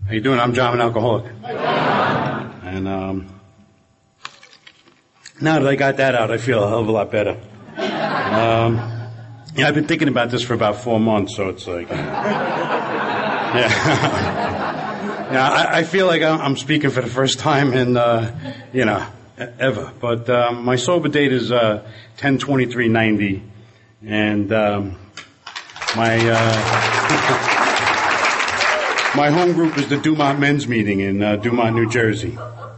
How you doing? I'm John, an alcoholic. And now that I got that out, I feel a hell of a lot better. Yeah, I've been thinking about this for about 4 months, so it's like, yeah. Yeah, I feel like I'm speaking for the first time in, ever. But my sober date is 10/23/90, and my home group is the Dumont Men's Meeting in Dumont, New Jersey.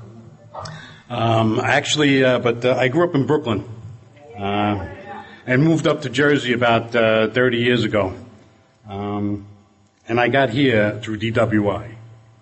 I grew up in Brooklyn and moved up to Jersey about 30 years ago. And I got here through DWI.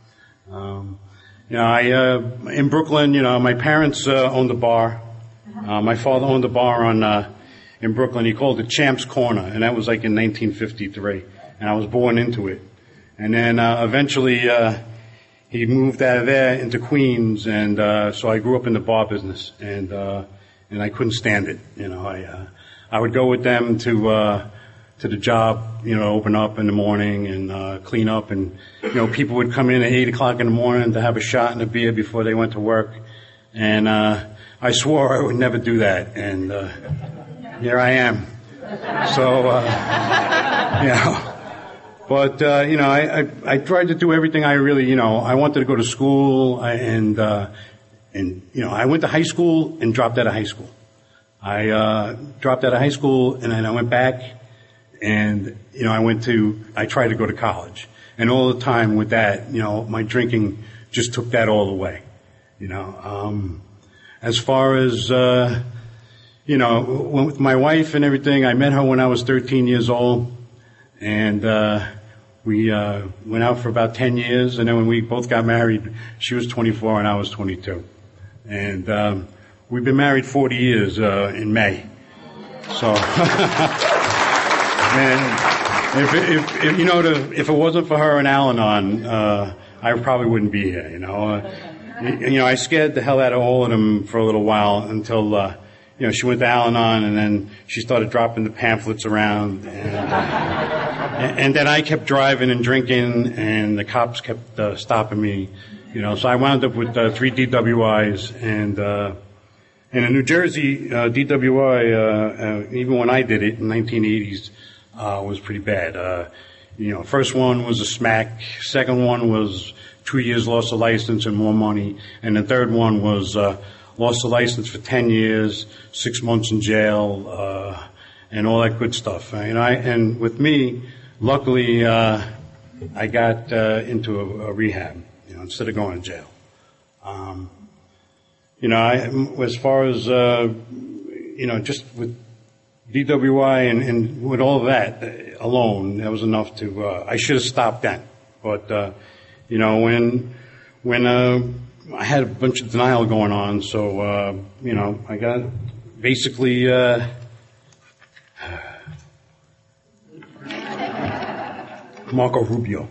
In Brooklyn, my parents owned a bar. My father owned a bar in Brooklyn. He called it Champ's Corner, and that was like in 1953. And I was born into it. And then eventually he moved out of there into Queens, and so I grew up in the bar business, and I couldn't stand it. I would go with them to the job, open up in the morning and clean up, and people would come in at 8 o'clock in the morning to have a shot and a beer before they went to work, and I swore I would never do that, and here I am. So but I tried to do everything I really, I wanted to go to school, and I went to high school and dropped out of high school. I dropped out of high school, and then I went back, and I tried to go to college, and all the time with that, my drinking just took that all away. As far as with my wife and everything, I met her when I was 13 years old, and we went out for about 10 years, and then when we both got married, she was 24 and I was 22. And we've been married 40 years in May. So, and if it wasn't for her and Al-Anon, I probably wouldn't be here, I scared the hell out of all of them for a little while until she went to Al-Anon, and then she started dropping the pamphlets around, and then I kept driving and drinking, and the cops kept stopping me, so I wound up with 3 DWIs, and in New Jersey, DWI, even when I did it in 1980s, was pretty bad. First one was a smack, second one was 2 years loss of license and more money, and the third one was lost the license for 10 years, 6 months in jail, and all that good stuff. And with me, luckily, I got into a rehab, instead of going to jail. As far as, just with DWI and with all of that alone, that was enough to, I should have stopped then. But, when I had a bunch of denial going on, so, I got basically, Marco Rubio.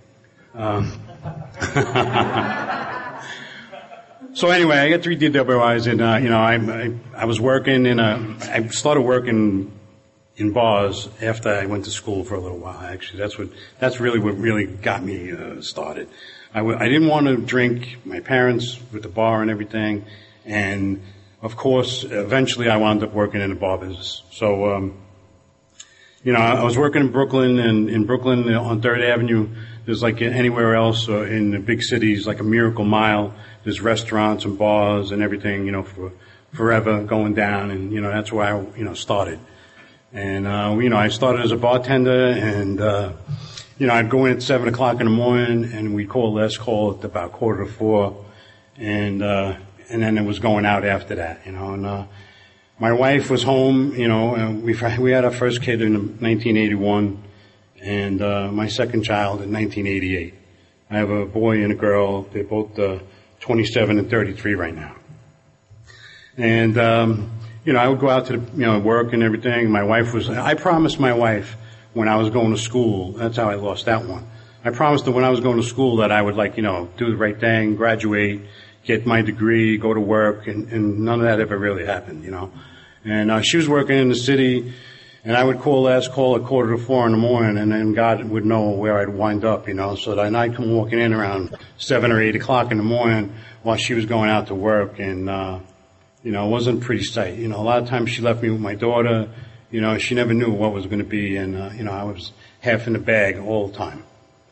So anyway, I got 3 DWIs, and, I was working I started working in bars after I went to school for a little while, actually. That's really what really got me, started. I didn't want to drink. My parents with the bar and everything, and of course, eventually I wound up working in the bar business. So, I was working in Brooklyn, and in Brooklyn on 3rd Avenue, there's like anywhere else in the big cities, like a Miracle Mile. There's restaurants and bars and everything, for forever going down, and that's where I, started. And I started as a bartender, and I'd go in at 7 o'clock in the morning, and we'd call last call at about 3:45, and then it was going out after that, and my wife was home, and we had our first kid in 1981, and my second child in 1988. I have a boy and a girl. They're both 27 and 33 right now. And I would go out to work and everything. I promised my wife when I was going to school, that's how I lost that one. I promised her when I was going to school that I would do the right thing, graduate, get my degree, go to work, and none of that ever really happened, And she was working in the city, And I would call last call at 3:45 in the morning, and then God would know where I'd wind up, so that I'd come walking in around 7 or 8 o'clock in the morning while she was going out to work, and, it wasn't a pretty sight. A lot of times she left me with my daughter, she never knew what was going to be, and, I was half in the bag all the time,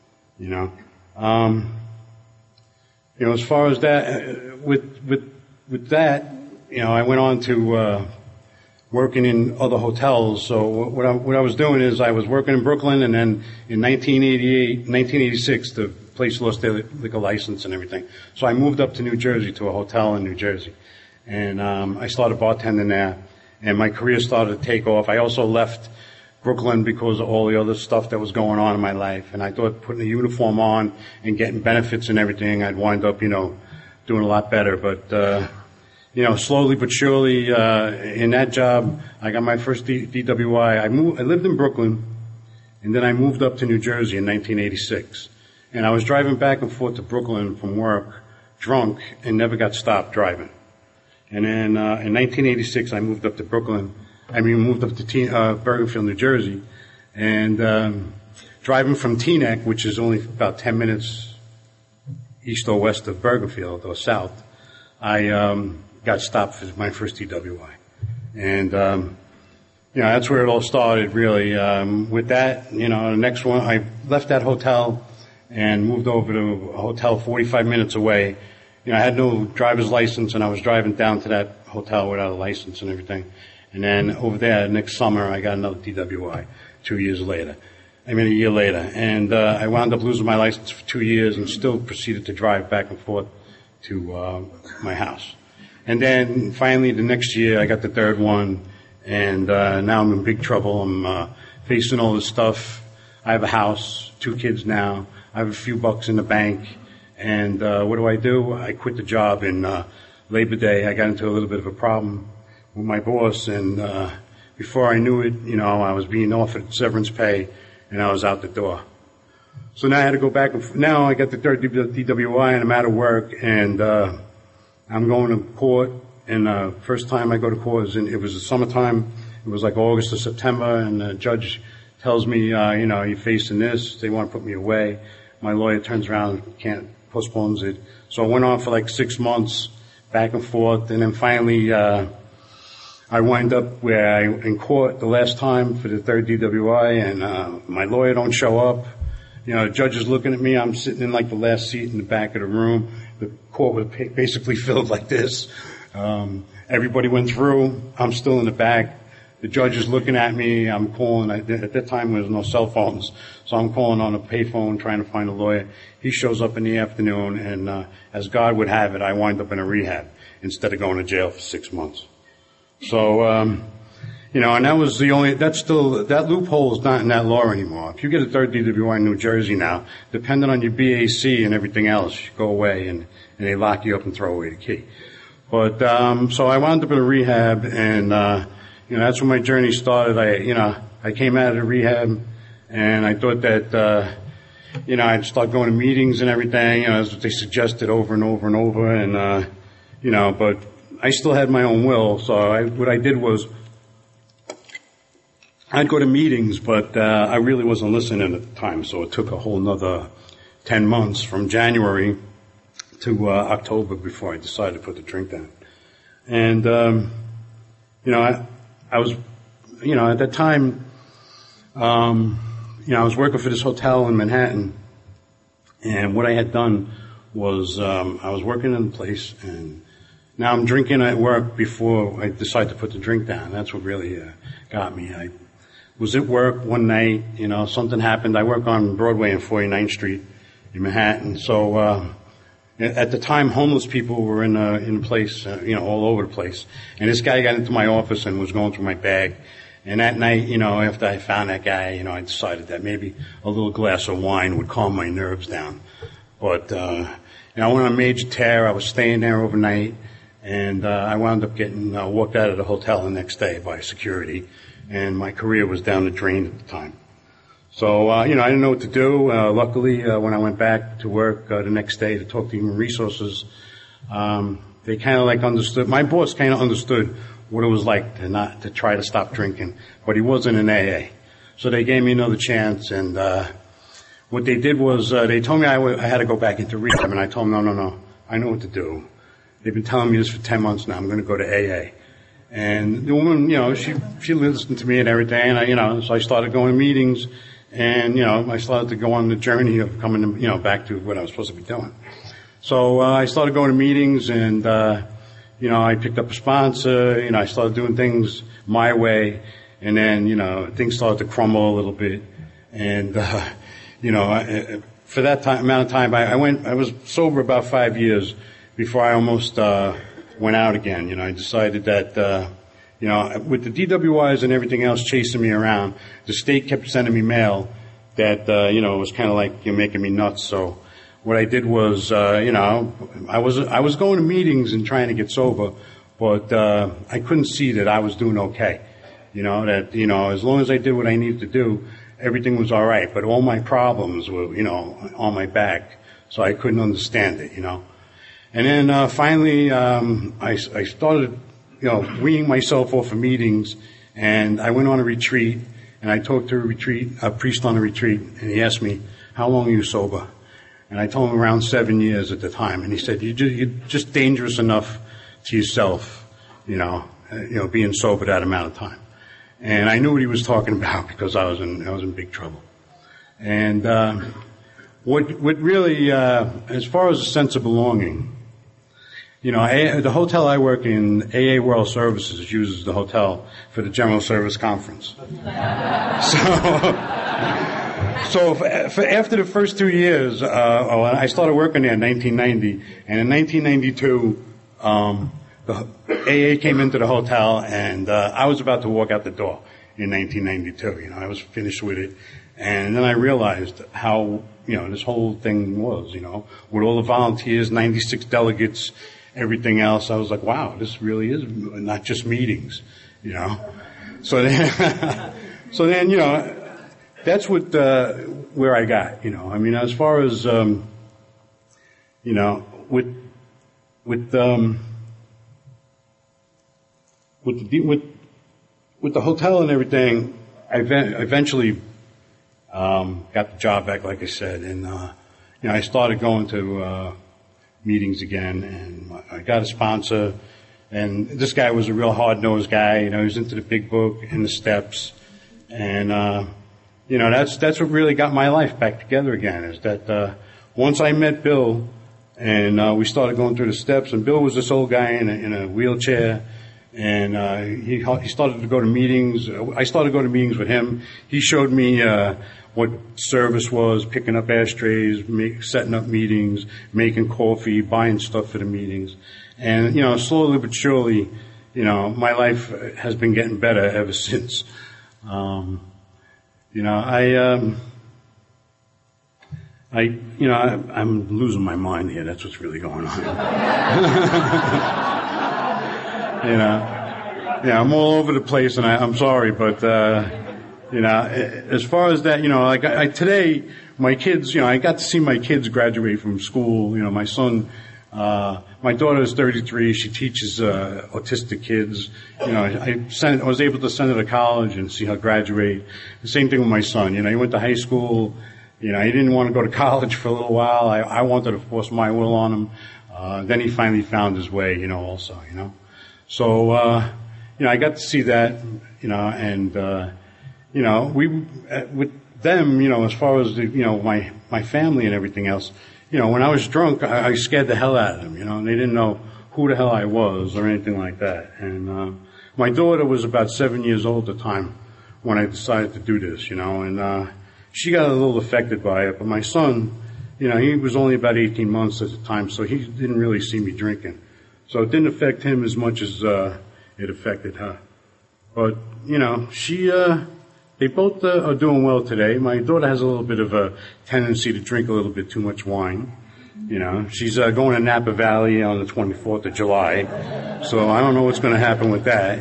as far as that, with that, I went on to, working in other hotels. So what I was doing is I was working in Brooklyn, and then in 1986, the place lost their liquor license and everything. So I moved up to New Jersey to a hotel in New Jersey. And, I started bartending there, and my career started to take off. I also left Brooklyn because of all the other stuff that was going on in my life. And I thought putting a uniform on and getting benefits and everything, I'd wind up, doing a lot better. But, slowly but surely, in that job, I got my first DWI. I lived in Brooklyn, and then I moved up to New Jersey in 1986. And I was driving back and forth to Brooklyn from work, drunk, and never got stopped driving. And then, in 1986, I moved up to moved up to Bergenfield, New Jersey. And, driving from Teaneck, which is only about 10 minutes east or west of Bergenfield, or south, I, got stopped for my first DWI. And, that's where it all started, really. With that, the next one, I left that hotel and moved over to a hotel 45 minutes away. I had no driver's license, and I was driving down to that hotel without a license and everything. And then over there, next summer, I got another DWI a year later. And, I wound up losing my license for 2 years and still proceeded to drive back and forth to, my house. And then finally the next year I got the third one, and now I'm in big trouble. I'm facing all this stuff. I have a house, 2 kids now. I have a few bucks in the bank, and what do? I quit the job in Labor Day. I got into a little bit of a problem with my boss, and before I knew it, I was being offered severance pay, and I was out the door. So now I had to go back. Now I got the third DWI, and I'm out of work, and I'm going to court, and first time I go to court it was the summertime. It was like August or September, and the judge tells me, you're facing this. They want to put me away. My lawyer turns around, postpones it. So I went on for like 6 months, back and forth, and then finally I wind up in court the last time for the third DWI, and my lawyer don't show up. The judge is looking at me. I'm sitting in like the last seat in the back of the room. The court was basically filled like this. Everybody went through. I'm still in the back. The judge is looking at me. I'm calling. At that time, there was no cell phones. So I'm calling on a payphone trying to find a lawyer. He shows up in the afternoon, and as God would have it, I wind up in a rehab instead of going to jail for 6 months. So, and that was that loophole is not in that law anymore. If you get a third DWI in New Jersey now, depending on your BAC and everything else, you go away and they lock you up and throw away the key. But, so I wound up in a rehab, and, that's when my journey started. I came out of the rehab, and I thought that, I'd start going to meetings and everything, that's what they suggested over and over and over, and, but I still had my own will, so what I did was, I'd go to meetings, but I really wasn't listening at the time, so it took a whole another 10 months from January to October before I decided to put the drink down. And, I was, at that time, I was working for this hotel in Manhattan, and what I had done was I was working in the place, and now I'm drinking at work before I decided to put the drink down. That's what really got me. I was at work one night, something happened. I work on Broadway and 49th Street in Manhattan. So, at the time, homeless people were in the place, all over the place. And this guy got into my office and was going through my bag. And that night, after I found that guy, I decided that maybe a little glass of wine would calm my nerves down. But, I went on a major tear. I was staying there overnight. And, I wound up getting, walked out of the hotel the next day by security. And my career was down the drain at the time. So, I didn't know what to do. Luckily, when I went back to work the next day to talk to Human Resources, they kind of understood. My boss kind of understood what it was like to try to stop drinking, but he wasn't in AA. So they gave me another chance, and what they did was they told me I had to go back into rehab, and I told them, no, I know what to do. They've been telling me this for 10 months now. I'm going to go to AA. And the woman, she listened to me and everything, and so I started going to meetings, and I started to go on the journey of coming to, back to what I was supposed to be doing. So I started going to meetings, and I picked up a sponsor. I started doing things my way, and then things started to crumble a little bit, and for that amount of time, I was sober about 5 years before I almost went out again. I decided that, with the DWIs and everything else chasing me around, the state kept sending me mail that, it was kind of like you're making me nuts. So what I did was, I was going to meetings and trying to get sober, but I couldn't see that I was doing okay. As long as I did what I needed to do, everything was all right. But all my problems were, on my back, so I couldn't understand it, And then finally, I started, weaning myself off of meetings, and I went on a retreat, and I talked to a priest on a retreat, and he asked me, "How long are you sober?" And I told him around 7 years at the time, and he said, "You're just dangerous enough to yourself, being sober that amount of time." And I knew what he was talking about because I was in big trouble. And what really, as far as a sense of belonging, the hotel I work in, AA World Services, uses the hotel for the General Service Conference. So for after the first 2 years, I started working there in 1990, and in 1992, the AA came into the hotel, and I was about to walk out the door in 1992. I was finished with it, and then I realized how this whole thing was. With all the volunteers, 96 delegates, everything else. I was like, wow, this really is not just meetings. So then, that's what where I got. As far as with the hotel and everything, I eventually got the job back, like I said, and I started going to meetings again, and I got a sponsor, and this guy was a real hard-nosed guy. He was into the big book and the steps, and that's what really got my life back together again. Is that once I met Bill, and we started going through the steps, and Bill was this old guy in a wheelchair. And he started to go to meetings. I started to go to meetings with him. He showed me what service was, picking up ashtrays, setting up meetings, making coffee, buying stuff for the meetings. And, slowly but surely, my life has been getting better ever since. I'm losing my mind here. That's what's really going on. I'm all over the place, and I'm sorry, but, as far as that, today, my kids, I got to see my kids graduate from school. My son, my daughter is 33. She teaches, autistic kids. I was able to send her to college and see her graduate. The same thing with my son. He went to high school. He didn't want to go to college for a little while. I wanted to force my will on him. Then he finally found his way, also. So, I got to see that, and, with them, as far as my family and everything else, when I was drunk, I scared the hell out of them, and they didn't know who the hell I was or anything like that. And, my daughter was about 7 years old at the time when I decided to do this, and, she got a little affected by it, but my son, he was only about 18 months at the time, so he didn't really see me drinking. So it didn't affect him as much as it affected her. But, they both are doing well today. My daughter has a little bit of a tendency to drink a little bit too much wine. She's going to Napa Valley on the 24th of July. So I don't know what's going to happen with that,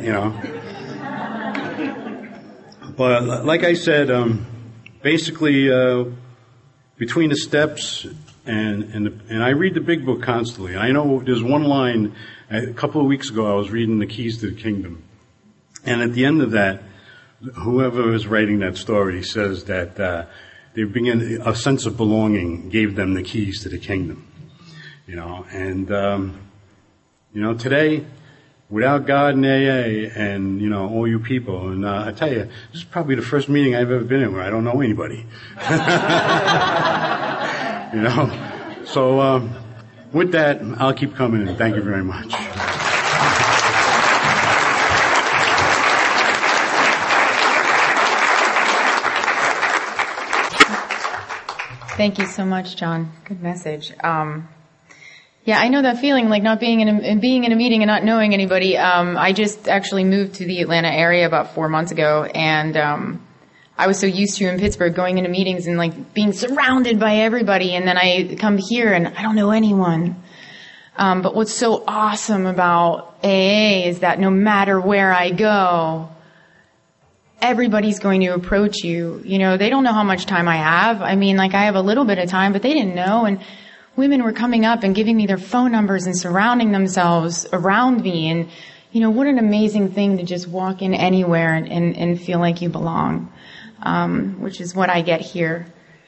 But like I said, basically, between the steps And I read the Big Book constantly. I know there's one line, a couple of weeks ago I was reading The Keys to the Kingdom. And at the end of that, whoever is writing that story says that they begin a sense of belonging gave them the keys to the kingdom. And today, without God and AA and, all you people, and I tell you, this is probably the first meeting I've ever been in where I don't know anybody. So with that, I'll keep coming in. Thank you very much. Thank you so much, John. Good message. Yeah, I know that feeling, like not being in a meeting and not knowing anybody. I just actually moved to the Atlanta area about 4 months ago, and I was so used to in Pittsburgh going into meetings and like being surrounded by everybody, and then I come here and I don't know anyone. But what's so awesome about AA is that no matter where I go, everybody's going to approach you. They don't know how much time I have. I mean, like I have a little bit of time, but they didn't know. And women were coming up and giving me their phone numbers and surrounding themselves around me. And, what an amazing thing to just walk in anywhere and feel like you belong, which is what I get here.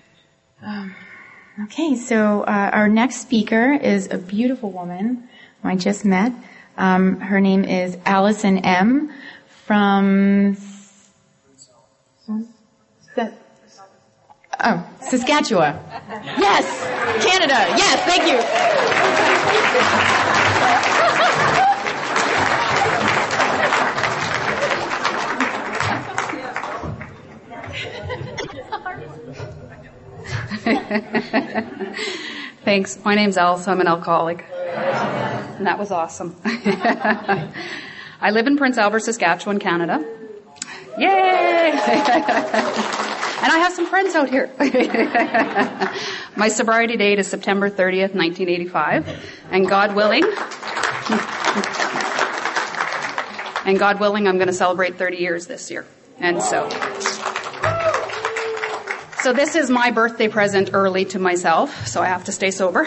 Okay, so our next speaker is a beautiful woman who I just met. Her name is Allison M. from Saskatchewan. Yes, Canada. Yes, thank you. Thanks. My name's Alice. I'm an alcoholic. And that was awesome. I live in Prince Albert, Saskatchewan, Canada. Yay! And I have some friends out here. My sobriety date is September 30th, 1985. And God willing, I'm going to celebrate 30 years this year. And so this is my birthday present early to myself, so I have to stay sober.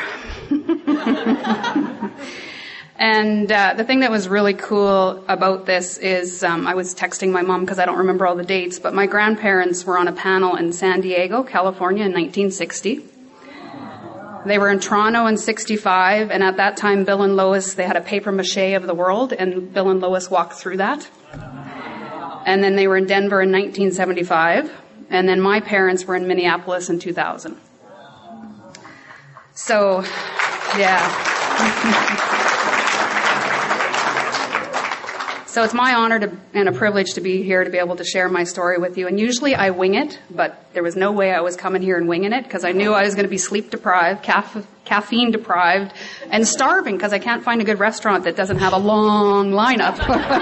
And the thing that was really cool about this is I was texting my mom because I don't remember all the dates, but my grandparents were on a panel in San Diego, California in 1960. They were in Toronto in 65, and at that time Bill and Lois, they had a paper mache of the world, and Bill and Lois walked through that. And then they were in Denver in 1975, and then my parents were in Minneapolis in 2000. So, yeah. So it's my honor and a privilege to be here to be able to share my story with you. And usually I wing it, but there was no way I was coming here and winging it because I knew I was going to be sleep deprived, caffeine deprived, and starving because I can't find a good restaurant that doesn't have a long lineup.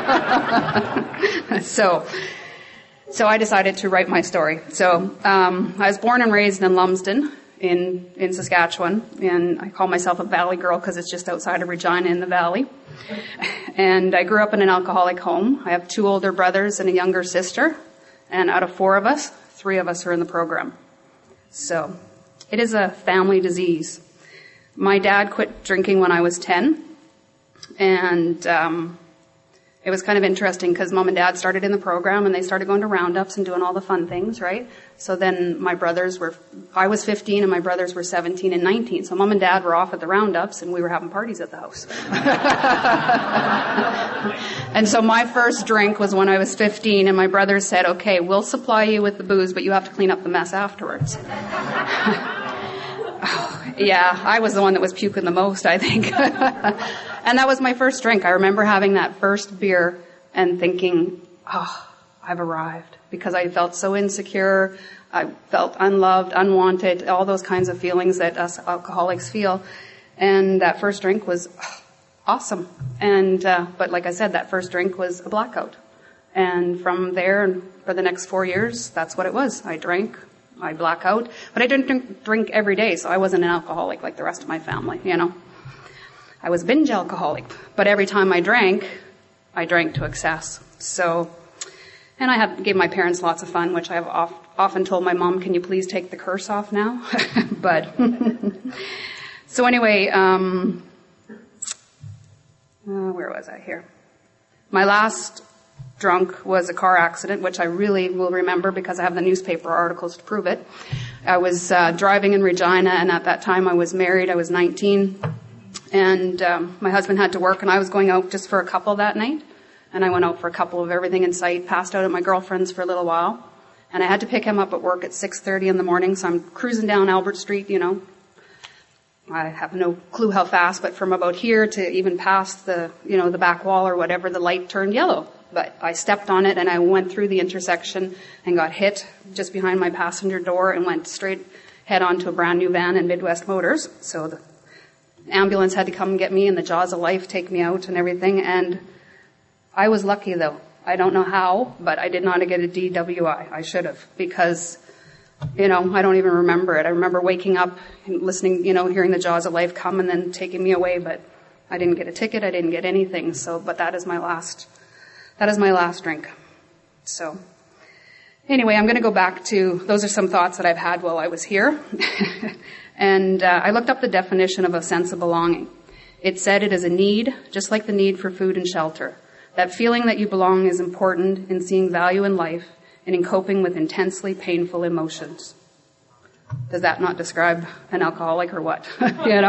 So I decided to write my story. So I was born and raised in Lumsden in Saskatchewan, and I call myself a valley girl because it's just outside of Regina in the valley. And I grew up in an alcoholic home. I have 2 older brothers and a younger sister, and out of 4 of us, 3 of us are in the program. So it is a family disease. My dad quit drinking when I was 10, and it was kind of interesting because Mom and Dad started in the program and they started going to roundups and doing all the fun things, right? So then I was 15 and my brothers were 17 and 19. So Mom and Dad were off at the roundups and we were having parties at the house. And so my first drink was when I was 15 and my brothers said, okay, we'll supply you with the booze, but you have to clean up the mess afterwards. Yeah, I was the one that was puking the most, I think. And that was my first drink. I remember having that first beer and thinking, I've arrived. Because I felt so insecure. I felt unloved, unwanted, all those kinds of feelings that us alcoholics feel. And that first drink was awesome. And but like I said, that first drink was a blackout. And from there, and for the next 4 years, that's what it was. I drank. I black out. But I didn't drink every day, so I wasn't an alcoholic like the rest of my family, I was binge alcoholic. But every time I drank to excess. So And I gave my parents lots of fun, which I've often told my mom, can you please take the curse off now? But, so anyway, where was I here? My last drunk was a car accident, which I really will remember because I have the newspaper articles to prove it. I was driving in Regina, and at that time I was married. I was 19, and my husband had to work, and I was going out just for a couple that night. And I went out for a couple of everything in sight, passed out at my girlfriend's for a little while. And I had to pick him up at work at 6:30 in the morning, so I'm cruising down Albert Street, I have no clue how fast, but from about here to even past the back wall or whatever, the light turned yellow. But I stepped on it and I went through the intersection and got hit just behind my passenger door and went straight head on to a brand new van in Midwest Motors. So the ambulance had to come and get me and the jaws of life take me out and everything. And I was lucky though. I don't know how, but I did not get a DWI. I should have, because, I don't even remember it. I remember waking up and listening, hearing the jaws of life come and then taking me away, but I didn't get a ticket. I didn't get anything. So, but that is my last drink. So anyway, I'm going to go back to, those are some thoughts that I've had while I was here. And I looked up the definition of a sense of belonging. It said it is a need, just like the need for food and shelter. That feeling that you belong is important in seeing value in life and in coping with intensely painful emotions. Does that not describe an alcoholic or what? And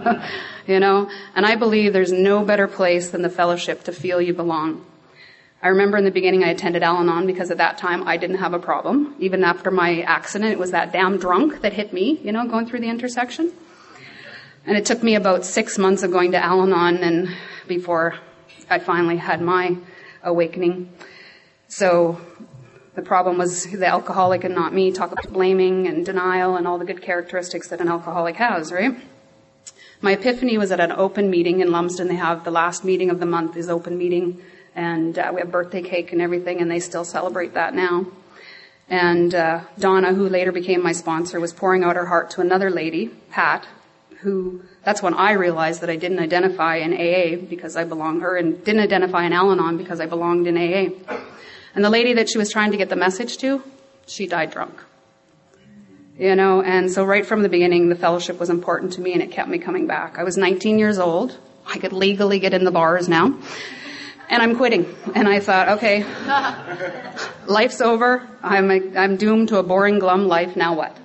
I believe there's no better place than the fellowship to feel you belong. I remember in the beginning I attended Al-Anon because at that time I didn't have a problem. Even after my accident, it was that damn drunk that hit me, going through the intersection. And it took me about 6 months of going to Al-Anon and before I finally had my awakening. So the problem was the alcoholic and not me. Talk about blaming and denial and all the good characteristics that an alcoholic has, right? My epiphany was at an open meeting in Lumsden. They have the last meeting of the month is open meeting, and we have birthday cake and everything, and they still celebrate that now. And Donna, who later became my sponsor, was pouring out her heart to another lady, Pat, who, that's when I realized that I didn't identify in AA because I belonged, and didn't identify in Al-Anon because I belonged in AA. And the lady that she was trying to get the message to, she died drunk. And so right from the beginning, the fellowship was important to me and it kept me coming back. I was 19 years old. I could legally get in the bars now. And I'm quitting. And I thought, okay, life's over. I'm doomed to a boring, glum life. Now what?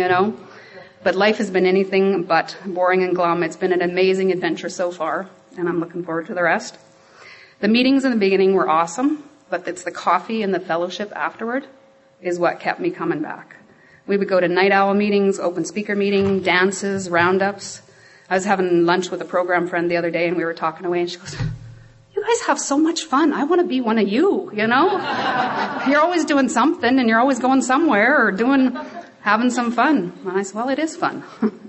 But life has been anything but boring and glum. It's been an amazing adventure so far, and I'm looking forward to the rest. The meetings in the beginning were awesome, but it's the coffee and the fellowship afterward is what kept me coming back. We would go to night owl meetings, open speaker meeting, dances, roundups. I was having lunch with a program friend the other day, and we were talking away, and she goes, "You guys have so much fun. I want to be one of you, You're always doing something, and you're always going somewhere or having some fun." And I said, well, it is fun.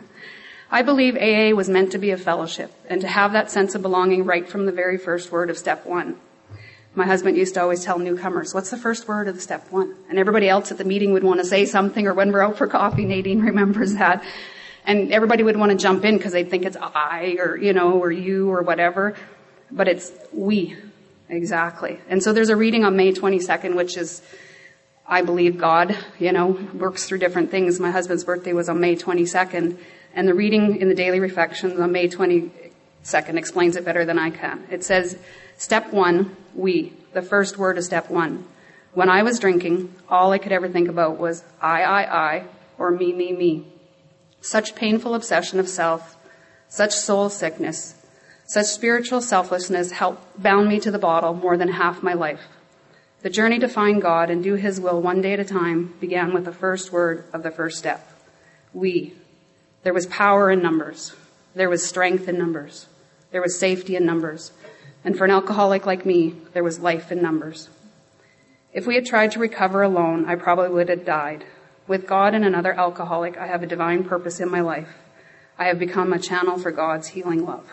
I believe AA was meant to be a fellowship and to have that sense of belonging right from the very first word of step one. My husband used to always tell newcomers, what's the first word of the step one? And everybody else at the meeting would want to say something, or when we're out for coffee, Nadine remembers that. And everybody would want to jump in because they'd think it's I or, or you or whatever. But it's we. Exactly. And so there's a reading on May 22nd, which is, I believe God, works through different things. My husband's birthday was on May 22nd, and the reading in the Daily Reflections on May 22nd explains it better than I can. It says, step one, we, the first word of step one. When I was drinking, all I could ever think about was I, or me. Such painful obsession of self, such soul sickness, such spiritual selflessness bound me to the bottle more than half my life. The journey to find God and do His will one day at a time began with the first word of the first step. We. There was power in numbers. There was strength in numbers. There was safety in numbers. And for an alcoholic like me, there was life in numbers. If we had tried to recover alone, I probably would have died. With God and another alcoholic, I have a divine purpose in my life. I have become a channel for God's healing love.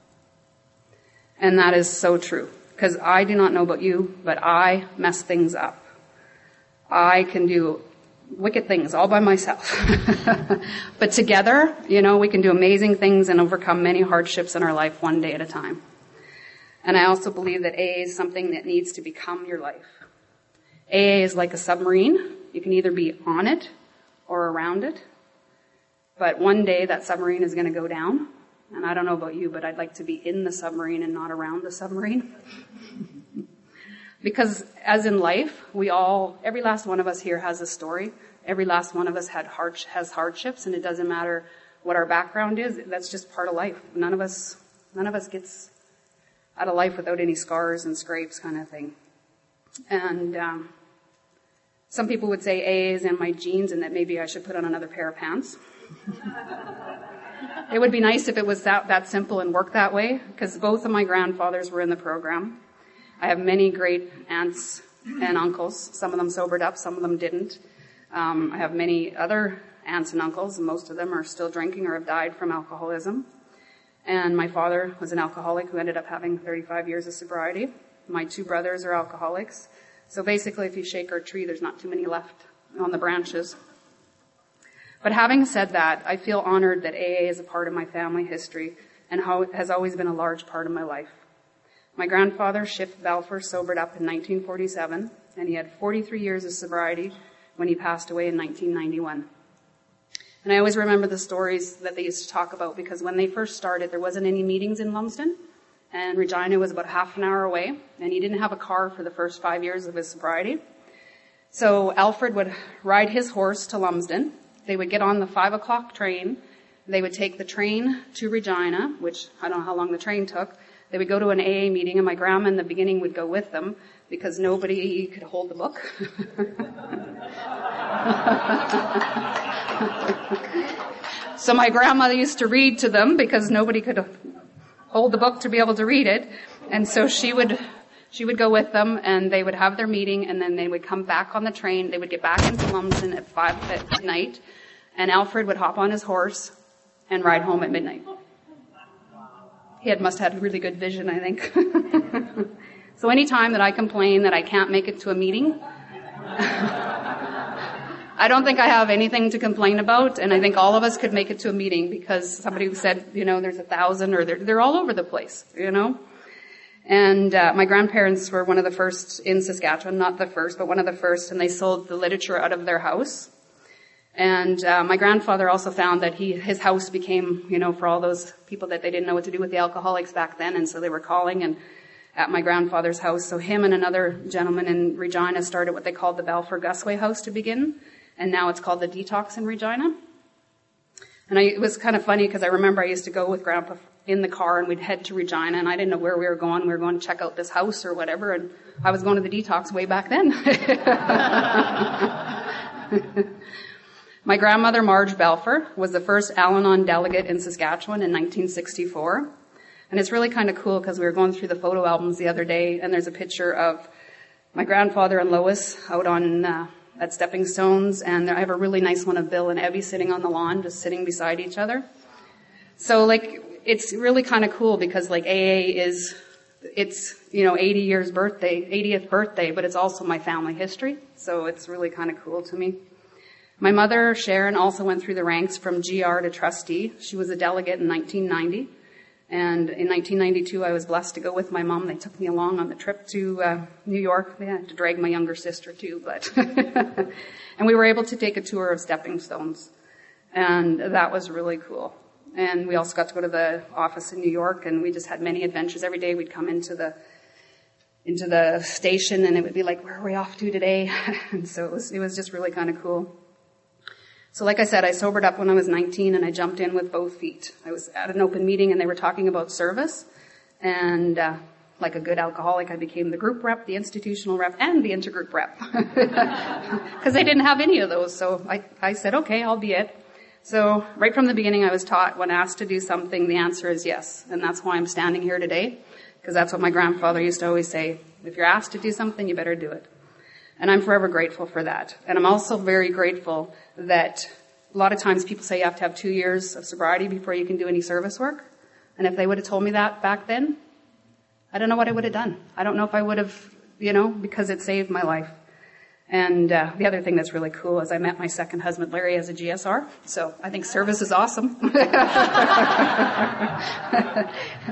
And that is so true. Because I do not know about you, but I mess things up. I can do wicked things all by myself. But together, we can do amazing things and overcome many hardships in our life one day at a time. And I also believe that AA is something that needs to become your life. AA is like a submarine. You can either be on it or around it. But one day that submarine is going to go down. And I don't know about you, but I'd like to be in the submarine and not around the submarine. Because as in life, every last one of us here has a story. Every last one of us has hardships, and it doesn't matter what our background is. That's just part of life. None of us gets out of life without any scars and scrapes kind of thing. And some people would say AA is in my genes and that maybe I should put on another pair of pants. It would be nice if it was that simple and worked that way, because both of my grandfathers were in the program. I have many great aunts and uncles. Some of them sobered up, some of them didn't. I have many other aunts and uncles, and most of them are still drinking or have died from alcoholism. And my father was an alcoholic who ended up having 35 years of sobriety. My 2 brothers are alcoholics. So basically, if you shake our tree, there's not too many left on the branches. But having said that, I feel honored that AA is a part of my family history and how it has always been a large part of my life. My grandfather, Schiff Balfour, sobered up in 1947, and he had 43 years of sobriety when he passed away in 1991. And I always remember the stories that they used to talk about, because when they first started, there wasn't any meetings in Lumsden, and Regina was about half an hour away, and he didn't have a car for the first 5 years of his sobriety. So Alfred would ride his horse to Lumsden. They would get on the 5 o'clock train. They would take the train to Regina, which I don't know how long the train took. They would go to an AA meeting, and my grandma in the beginning would go with them because nobody could hold the book. So my grandmother used to read to them because nobody could hold the book to be able to read it. And so she would go with them, and they would have their meeting, and then they would come back on the train. They would get back into Lumsden at 5 at night, and Alfred would hop on his horse and ride home at midnight. He must have had really good vision, I think. So any time that I complain that I can't make it to a meeting, I don't think I have anything to complain about, and I think all of us could make it to a meeting, because somebody said, there's 1,000, or they're all over the place, And my grandparents were one of the first in Saskatchewan, not the first, but one of the first, and they sold the literature out of their house. And my grandfather also found that his house became, for all those people that they didn't know what to do with the alcoholics back then, and so they were calling and at my grandfather's house. So him and another gentleman in Regina started what they called the Balfour Gusway House to begin, and now it's called the Detox in Regina. And it was kind of funny because I remember I used to go with Grandpa in the car, and we'd head to Regina, and I didn't know where we were going. We were going to check out this house or whatever, and I was going to the Detox way back then. My grandmother, Marge Balfour, was the first Al-Anon delegate in Saskatchewan in 1964. And it's really kind of cool because we were going through the photo albums the other day, and there's a picture of my grandfather and Lois out on at Stepping Stones, and I have a really nice one of Bill and Evie sitting on the lawn, just sitting beside each other. So, it's really kind of cool because, AA is, it's, 80th birthday, but it's also my family history. So it's really kind of cool to me. My mother, Sharon, also went through the ranks from GR to trustee. She was a delegate in 1990. And in 1992, I was blessed to go with my mom. They took me along on the trip to New York. They had to drag my younger sister too, but and we were able to take a tour of Stepping Stones, and that was really cool. And we also got to go to the office in New York, and we just had many adventures. Every day we'd come into the station, and it would be like, where are we off to today? And so it was just really kind of cool. So like I said, I sobered up when I was 19, and I jumped in with both feet. I was at an open meeting, and they were talking about service. And like a good alcoholic, I became the group rep, the institutional rep, and the intergroup rep. Because they didn't have any of those. So I said, okay, I'll be it. So right from the beginning, I was taught when asked to do something, the answer is yes. And that's why I'm standing here today, because that's what my grandfather used to always say. If you're asked to do something, you better do it. And I'm forever grateful for that. And I'm also very grateful that a lot of times people say you have to have 2 years of sobriety before you can do any service work. And if they would have told me that back then, I don't know what I would have done. I don't know if I would have, because it saved my life. And the other thing that's really cool is I met my second husband, Larry, as a GSR. So I think service is awesome.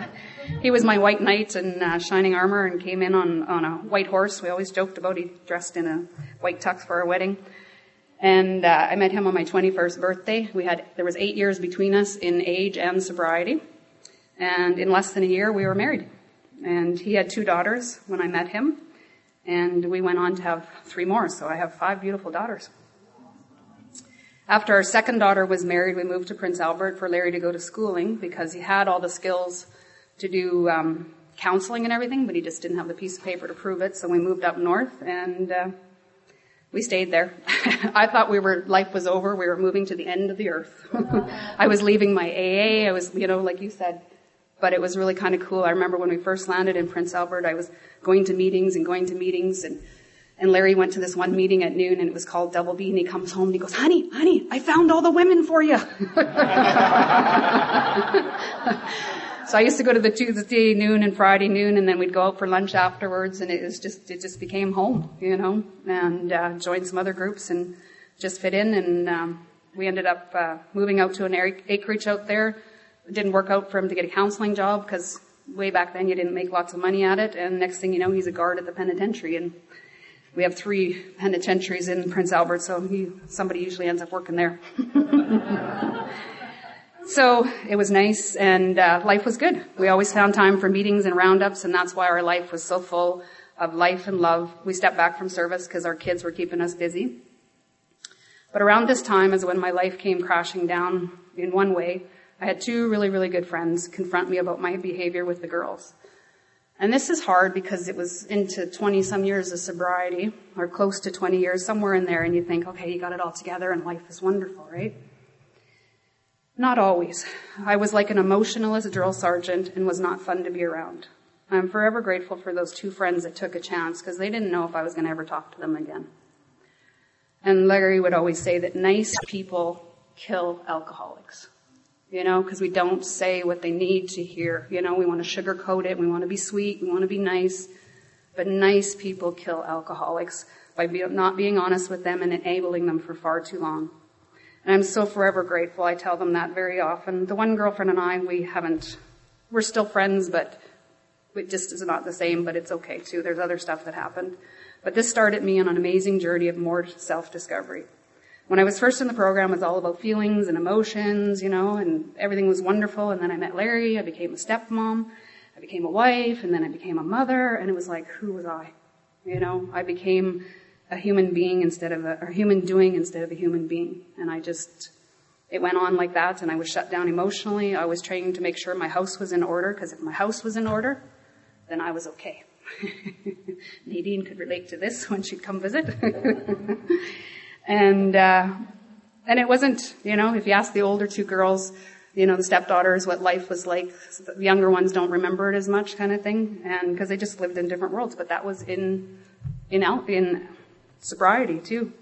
he was my white knight in shining armor and came in on a white horse. We always joked about he dressed in a white tux for our wedding. And I met him on my 21st birthday. There was 8 years between us in age and sobriety. And in less than a year, we were married. And he had 2 daughters when I met him. And we went on to have 3 more. So I have 5 beautiful daughters. After our second daughter was married, we moved to Prince Albert for Larry to go to schooling because he had all the skills to do counseling and everything, but he just didn't have the piece of paper to prove it. So we moved up north and we stayed there. I thought life was over. We were moving to the end of the earth. I was leaving my AA. I was, like you said, but it was really kind of cool. I remember when we first landed in Prince Albert, I was going to meetings, and Larry went to this one meeting at noon, and it was called Double B, and he comes home and he goes, honey, I found all the women for you. So I used to go to the Tuesday noon and Friday noon, and then we'd go out for lunch afterwards, and it just became home, and joined some other groups and just fit in, and we ended up moving out to an acreage out there. It didn't work out for him to get a counseling job because way back then you didn't make lots of money at it, and next thing you know, he's a guard at the penitentiary, and we have 3 penitentiaries in Prince Albert, so somebody usually ends up working there. So it was nice, and life was good. We always found time for meetings and roundups, and that's why our life was so full of life and love. We stepped back from service because our kids were keeping us busy. But around this time is when my life came crashing down in one way. I had 2 really, really good friends confront me about my behavior with the girls. And this is hard because it was into 20-some years of sobriety, or close to 20 years, somewhere in there, and you think, okay, you got it all together and life is wonderful, right? Not always. I was like an emotionalist drill sergeant and was not fun to be around. I'm forever grateful for those 2 friends that took a chance because they didn't know if I was going to ever talk to them again. And Larry would always say that nice people kill alcoholics. Because we don't say what they need to hear. We want to sugarcoat it. We want to be sweet. We want to be nice. But nice people kill alcoholics by not being honest with them and enabling them for far too long. And I'm so forever grateful. I tell them that very often. The one girlfriend and I, we're still friends, but it just is not the same, but it's okay too. There's other stuff that happened. But this started me on an amazing journey of more self-discovery. When I was first in the program, it was all about feelings and emotions, and everything was wonderful. And then I met Larry. I became a stepmom. I became a wife, and then I became a mother. And it was like, who was I? I became a human being or human doing instead of a human being. And it went on like that, and I was shut down emotionally. I was trying to make sure my house was in order, because if my house was in order, then I was okay. Nadine could relate to this when she'd come visit. And it wasn't, if you ask the older 2 girls, the stepdaughters what life was like, the younger ones don't remember it as much kind of thing, and because they just lived in different worlds. But that was in sobriety too,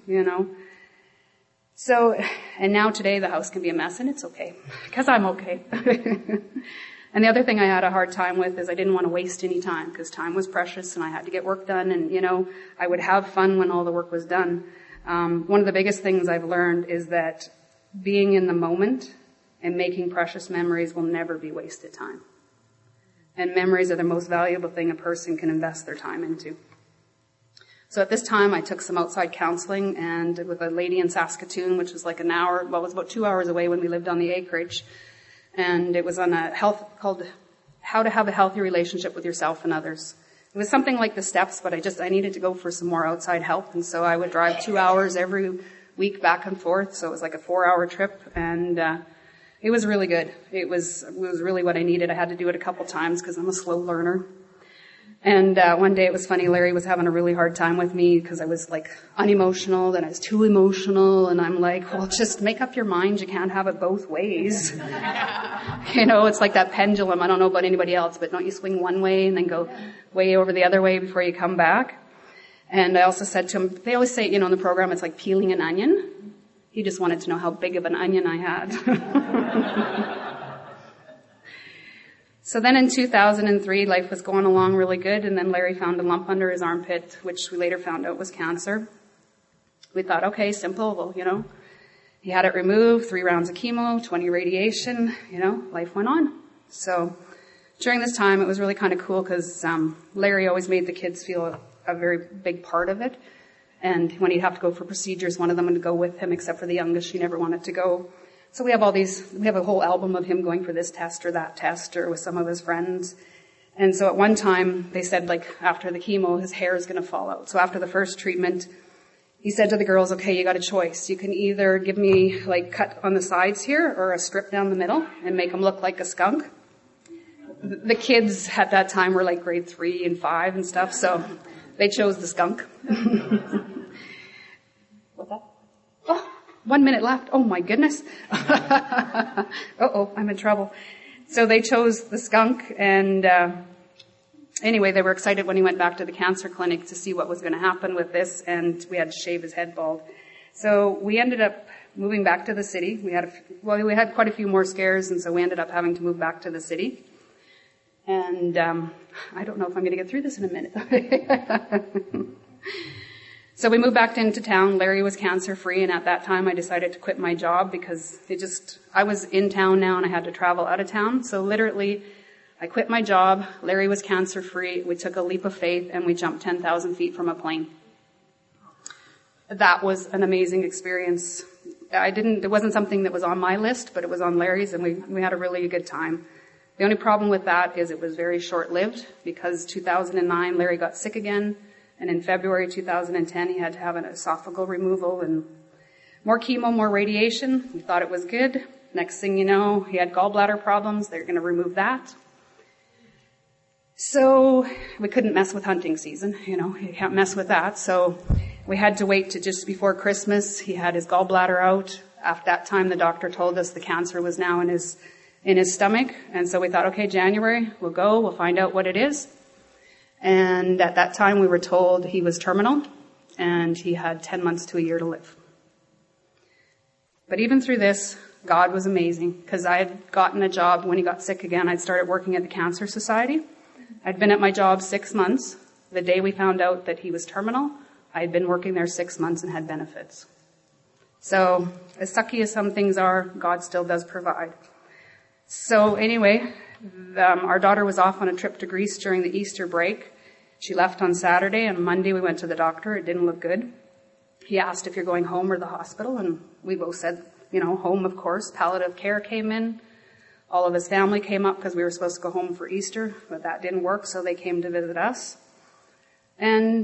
So, and now today the house can be a mess, and it's okay, because I'm okay. And the other thing I had a hard time with is I didn't want to waste any time, because time was precious, and I had to get work done, and I would have fun when all the work was done. One of the biggest things I've learned is that being in the moment and making precious memories will never be wasted time. And memories are the most valuable thing a person can invest their time into. So at this time, I took some outside counseling, and with a lady in Saskatoon, which was like it was about 2 hours away when we lived on the acreage. And it was on called How to Have a Healthy Relationship with Yourself and Others. It was something like the steps, but I needed to go for some more outside help. And so I would drive 2 hours every week back and forth. So it was like a 4-hour trip, and it was really good. It was really what I needed. I had to do it a couple times because I'm a slow learner. And one day it was funny, Larry was having a really hard time with me because I was like unemotional, then I was too emotional, and I'm like, well, just make up your mind, you can't have it both ways. It's like that pendulum. I don't know about anybody else, but don't you swing one way and then go way over the other way before you come back? And I also said to him, they always say, in the program, it's like peeling an onion. He just wanted to know how big of an onion I had. So then in 2003, life was going along really good, and then Larry found a lump under his armpit, which we later found out was cancer. We thought, okay, simple, well, he had it removed, 3 rounds of chemo, 20 radiation, life went on. So during this time, it was really kind of cool because Larry always made the kids feel a very big part of it. And when he'd have to go for procedures, one of them would go with him, except for the youngest. She never wanted to go. So we have a whole album of him going for this test or that test or with some of his friends. And so at one time, they said, like, after the chemo, his hair is going to fall out. So after the first treatment, he said to the girls, okay, you got a choice. You can either give me, like, cut on the sides here or a strip down the middle and make him look like a skunk. The kids at that time were like grade 3 and 5 and stuff, so they chose the skunk. What's that? Oh, 1 minute left. Oh my goodness. Uh-oh, I'm in trouble. So they chose the skunk, and anyway, they were excited when he went back to the cancer clinic to see what was going to happen with this, and we had to shave his head bald. So we ended up moving back to the city. We had quite a few more scares, and so we ended up having to move back to the city. And I don't know if I'm going to get through this in a minute. So we moved back into town. Larry was cancer-free, and at that time I decided to quit my job because I was in town now and I had to travel out of town. So literally, I quit my job. Larry was cancer-free. We took a leap of faith and we jumped 10,000 feet from a plane. That was an amazing experience. It wasn't something that was on my list, but it was on Larry's, and we had a really good time. The only problem with that is it was very short-lived because 2009, Larry got sick again. And in February 2010, he had to have an esophageal removal and more chemo, more radiation. We thought it was good. Next thing you know, he had gallbladder problems. They're going to remove that. So we couldn't mess with hunting season. You can't mess with that. So we had to wait to just before Christmas. He had his gallbladder out. After that time, the doctor told us the cancer was now in his stomach. And so we thought, okay, January, we'll find out what it is. And at that time, we were told he was terminal and he had 10 months to a year to live. But even through this, God was amazing because I had gotten a job when he got sick again. I'd started working at the Cancer Society. I'd been at my job 6 months. The day we found out that he was terminal, I had been working there 6 months and had benefits. So as sucky as some things are, God still does provide. So anyway, our daughter was off on a trip to Greece during the Easter break. She left on Saturday, and Monday we went to the doctor. It didn't look good. He asked if you're going home or the hospital, and we both said, home, of course. Palliative care came in. All of his family came up because we were supposed to go home for Easter, but that didn't work, so they came to visit us. And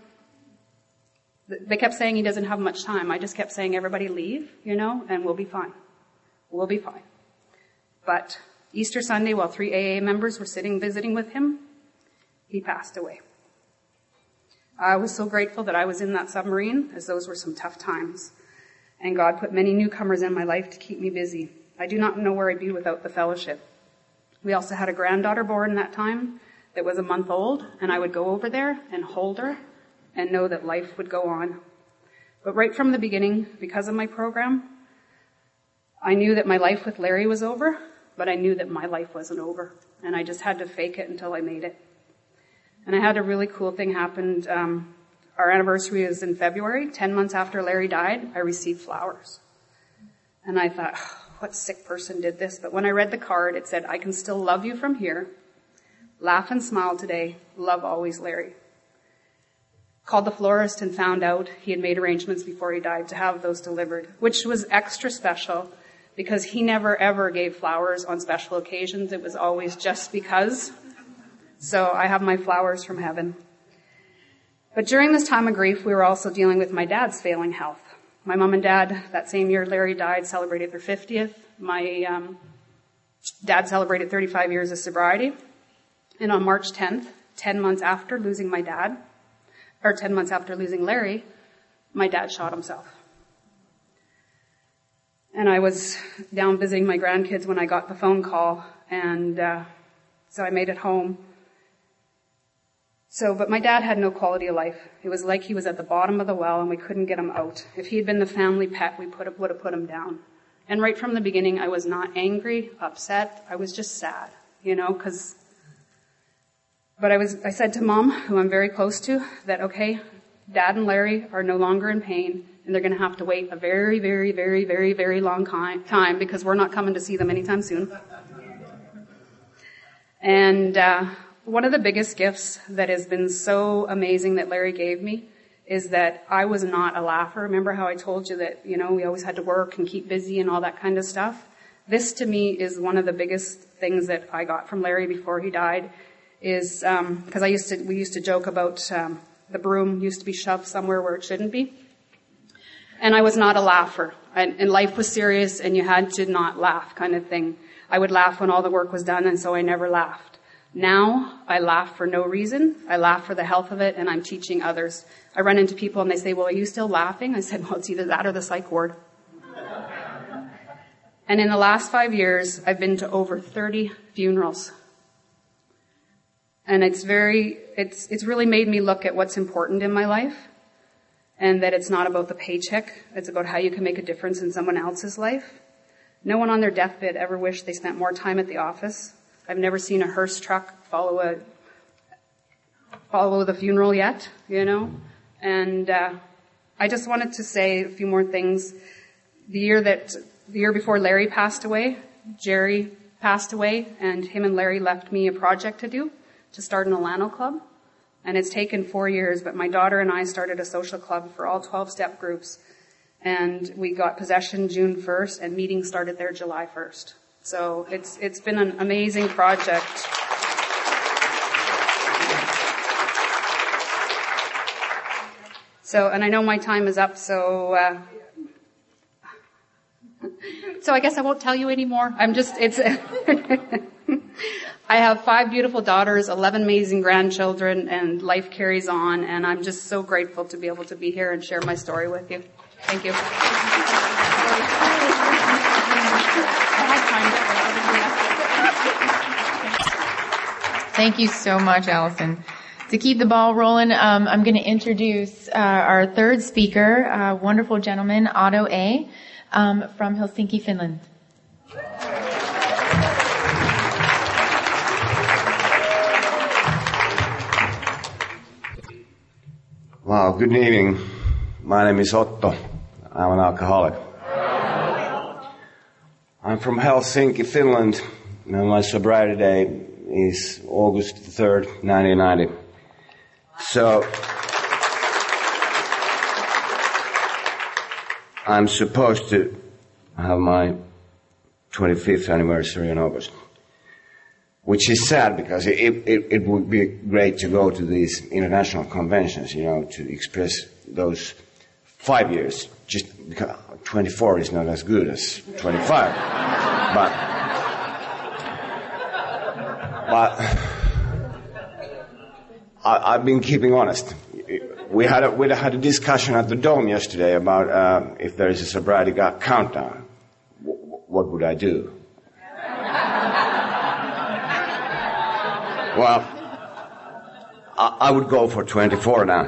they kept saying he doesn't have much time. I just kept saying, everybody leave, and we'll be fine. We'll be fine. But Easter Sunday, while 3 AA members were visiting with him, he passed away. I was so grateful that I was in that submarine, as those were some tough times. And God put many newcomers in my life to keep me busy. I do not know where I'd be without the fellowship. We also had a granddaughter born that time that was a month old, and I would go over there and hold her and know that life would go on. But right from the beginning, because of my program, I knew that my life with Larry was over, but I knew that my life wasn't over. And I just had to fake it until I made it. And I had a really cool thing happen. Our anniversary was in February. 10 months after Larry died, I received flowers. And I thought, what sick person did this? But when I read the card, it said, I can still love you from here. Laugh and smile today. Love always, Larry. Called the florist and found out he had made arrangements before he died to have those delivered, which was extra special because he never ever gave flowers on special occasions. It was always just because. So I have my flowers from heaven. But during this time of grief, we were also dealing with my dad's failing health. My mom and dad, that same year Larry died, celebrated their 50th. My dad celebrated 35 years of sobriety. And on March 10th, 10 months after losing my dad, or 10 months after losing Larry, my dad shot himself. And I was down visiting my grandkids when I got the phone call, and so I made it home. But my dad had no quality of life. It was like he was at the bottom of the well and we couldn't get him out. If he had been the family pet, we would have put him down. And right from the beginning, I was not angry, upset. I was just sad, But I said to Mom, who I'm very close to, that, okay, Dad and Larry are no longer in pain, and they're going to have to wait a very, very, very, very, very long time because we're not coming to see them anytime soon. And one of the biggest gifts that has been so amazing that Larry gave me is that I was not a laugher. Remember how I told you that, we always had to work and keep busy and all that kind of stuff? This to me is one of the biggest things that I got from Larry before he died is, because we used to joke about the broom used to be shoved somewhere where it shouldn't be. And I was not a laugher. And life was serious and you had to not laugh kind of thing. I would laugh when all the work was done, and so I never laughed. Now I laugh for no reason. I laugh for the health of it, and I'm teaching others. I run into people and they say, well, are you still laughing? I said, well, it's either that or the psych ward. And in the last 5 years, I've been to over 30 funerals. And it's really made me look at what's important in my life, and that it's not about the paycheck. It's about how you can make a difference in someone else's life. No one on their deathbed ever wished they spent more time at the office. I've never seen a hearse truck follow the funeral yet, And I just wanted to say a few more things. The year before Larry passed away, Jerry passed away, and him and Larry left me a project to do, to start an Alano Club. And it's taken 4 years, but my daughter and I started a social club for all 12-step groups. And we got possession June 1st, and meetings started there July 1st. So it's been an amazing project. So, and I know my time is up, so I guess I won't tell you anymore. I have 5 beautiful daughters, 11 amazing grandchildren, and life carries on, and I'm just so grateful to be able to be here and share my story with you. Thank you. Thank you so much, Allison. To keep the ball rolling, I'm going to introduce our third speaker, a wonderful gentleman, Otto A., from Helsinki, Finland. Wow, good evening. My name is Otto. I'm an alcoholic. I'm from Helsinki, Finland. And my sobriety day is August 3rd, 1990. So, I'm supposed to have my 25th anniversary in August. Which is sad because it would be great to go to these international conventions, to express those 5 years. Just because 24 is not as good as 25. But I've been keeping honest. We had a discussion at the Dome yesterday about if there is a sobriety countdown, what would I do? Well, I would go for 24 now.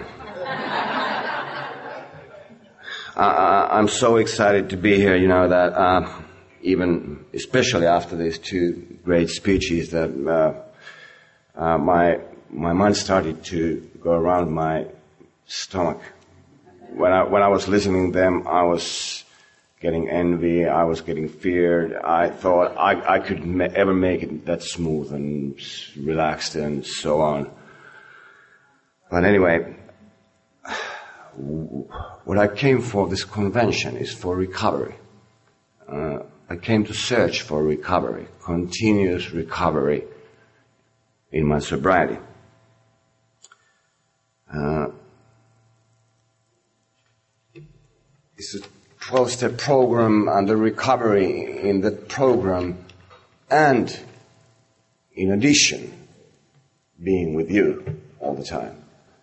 I'm so excited to be here, that even, especially after these 2 great speeches, that my mind started to go around my stomach. When I was listening to them, I was getting envy, I was getting feared. I thought I could ever make it that smooth and relaxed and so on. But anyway, what I came for this convention is for recovery. I came to search for recovery, continuous recovery in my sobriety. It's a 12-step program, and the recovery in that program, and in addition, being with you all the time.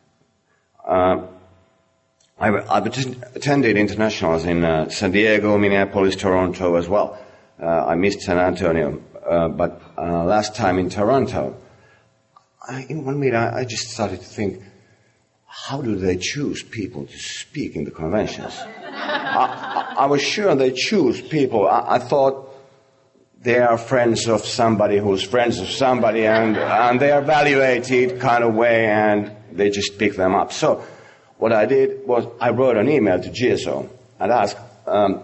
I've attended internationals in San Diego, Minneapolis, Toronto as well. I missed San Antonio, but last time in Toronto, in one meeting I just started to think, how do they choose people to speak in the conventions? I was sure they choose people. I thought they are friends of somebody who's friends of somebody, and they are evaluated kind of way, and they just pick them up. So what I did was I wrote an email to GSO and asked,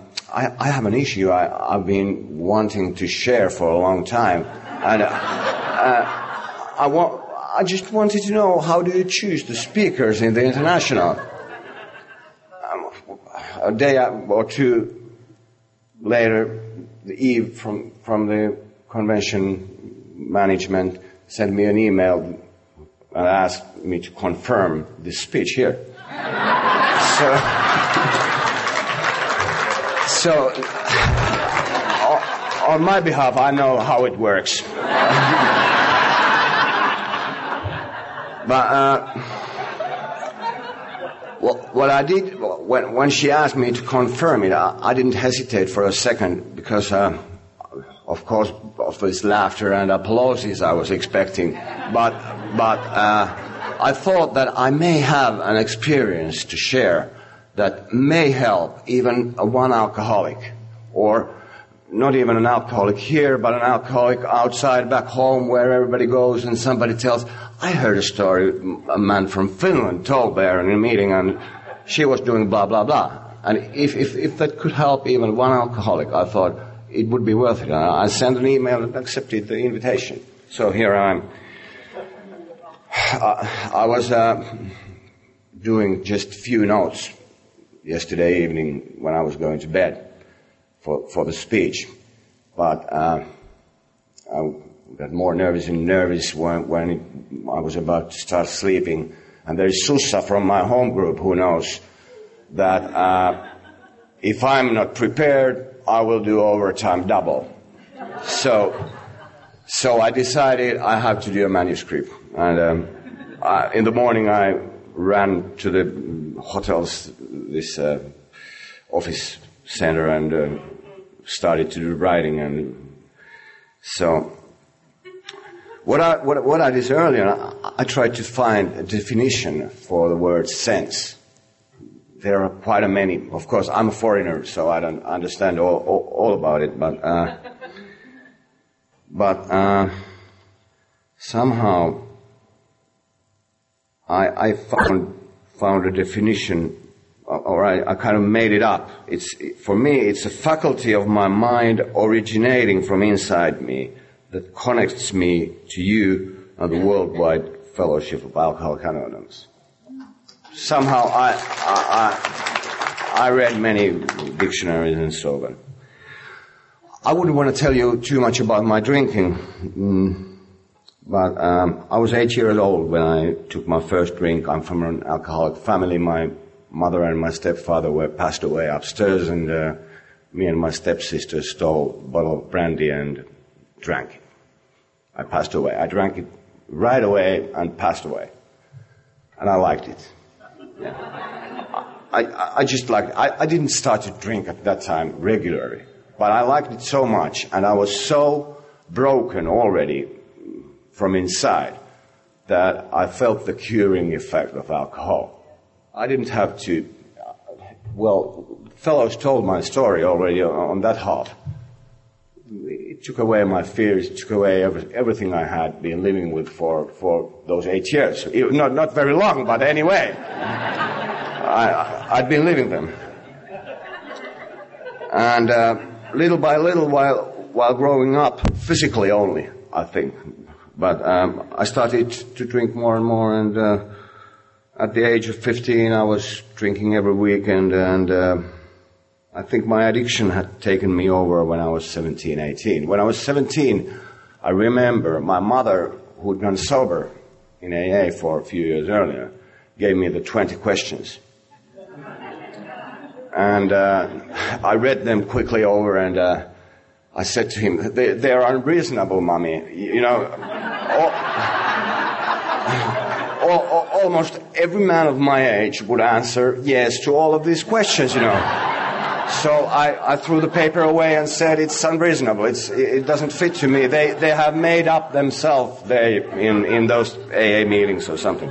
I have an issue I've been wanting to share for a long time, and I just wanted to know, how do you choose the speakers in the international? A day or two later, Eve from the convention management sent me an email and asked me to confirm this speech here. So on my behalf, I know how it works. But what I did, when she asked me to confirm it, I didn't hesitate for a second, because, of course, of this laughter and applauses I was expecting. But I thought that I may have an experience to share that may help even one alcoholic, or not even an alcoholic here, but an alcoholic outside, back home, where everybody goes and somebody tells, I heard a story, a man from Finland told there in a meeting, and she was doing blah, blah, blah. And if that could help even one alcoholic, I thought it would be worth it. I sent an email and accepted the invitation. So here I am. I was doing just a few notes yesterday evening when I was going to bed for the speech. But I got more nervous and nervous when I was about to start sleeping. And there is Sussa from my home group who knows that if I'm not prepared, I will do overtime double. So I decided I have to do a manuscript. And in the morning I ran to the hotel's, this office center, and started to do writing. And so what I did earlier, I tried to find a definition for the word sense. There are quite a many. Of course, I'm a foreigner, so I don't understand all about it. But somehow I found a definition, or I kind of made it up. For me, it's a faculty of my mind originating from inside me that connects me to you and the Worldwide Fellowship of Alcoholics Anonymous. Somehow I read many dictionaries and so on. I wouldn't want to tell you too much about my drinking, but I was 8 years old when I took my first drink. I'm from an alcoholic family. My mother and my stepfather were passed away upstairs, and me and my stepsister stole a bottle of brandy and drank it. I passed away. I drank it right away and passed away. And I liked it. Yeah. I just liked it. I didn't start to drink at that time regularly, but I liked it so much, and I was so broken already from inside that I felt the curing effect of alcohol. I didn't have to, fellows told my story already on that half. It took away my fears, it took away everything I had been living with for those 8 years. Not very long, but anyway. I'd been living them. And little by little, while growing up, physically only, I think. But I started to drink more and more, and at the age of 15, I was drinking every weekend, and I think my addiction had taken me over when I was 17, 18. When I was 17, I remember my mother, who had gone sober in AA for a few years earlier, gave me the 20 questions. And I read them quickly over, and I said to him, they are unreasonable, Mommy. You know, almost every man of my age would answer yes to all of these questions, you know. So I threw the paper away and said, it's unreasonable. It doesn't fit to me. They have made up themselves in those AA meetings or something.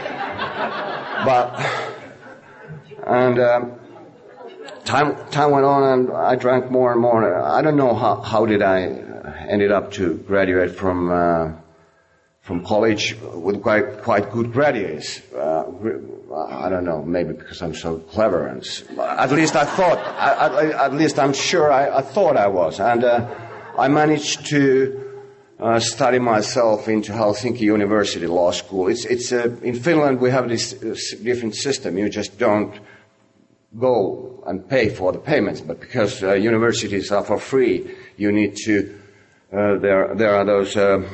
Time went on, and I drank more and more. I don't know how did I ended up to graduate from college with quite good grades. I don't know, maybe because I'm so clever, and at least I thought. At least I'm sure I thought I was, and I managed to study myself into Helsinki University Law School. It's in Finland we have this different system. You just don't go and pay for the payments, but because universities are for free, you need to. There are those